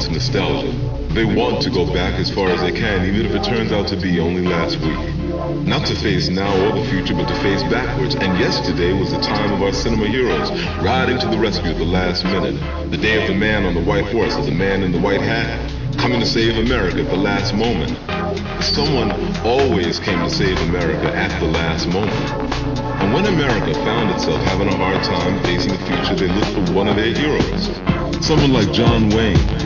wants nostalgia. They want to go back as far as they can, even if it turns out to be only last week. Not to face now or the future, but to face backwards. And yesterday was the time of our cinema heroes, riding to the rescue at the last minute. The day of the man on the white horse, of the man in the white hat, coming to save America at the last moment. Someone always came to save America at the last moment. And when America found itself having a hard time facing the future, they looked for one of their heroes. Someone like John Wayne,